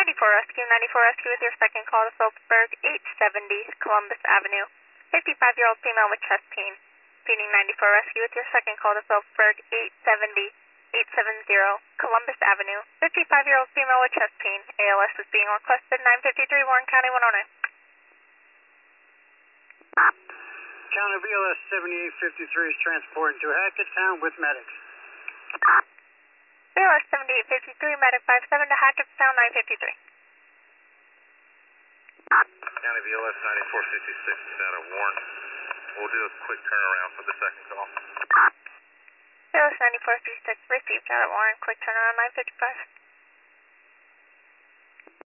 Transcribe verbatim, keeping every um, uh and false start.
ninety-four Rescue, ninety-four Rescue with your second call to Phillipsburg, eight seventy Columbus Avenue. fifty-five-year-old female with chest pain. Feeding ninety-four Rescue with your second call to Phillipsburg, eight seventy, eight seventy Columbus Avenue. fifty-five-year-old female with chest pain. A L S is being requested, nine fifty-three Warren County, one oh nine. County B L S seventy-eight fifty-three is transporting to Hackettstown with medics. B L S seventy-eight fifty-three, medic five seven to Hackettstown, nine fifty-three. County B L S ninety-four fifty-six is out of Warren. We'll do a quick turnaround for the second call. B L S ninety-four fifty-six received out of Warren, quick turnaround, nine fifty-five.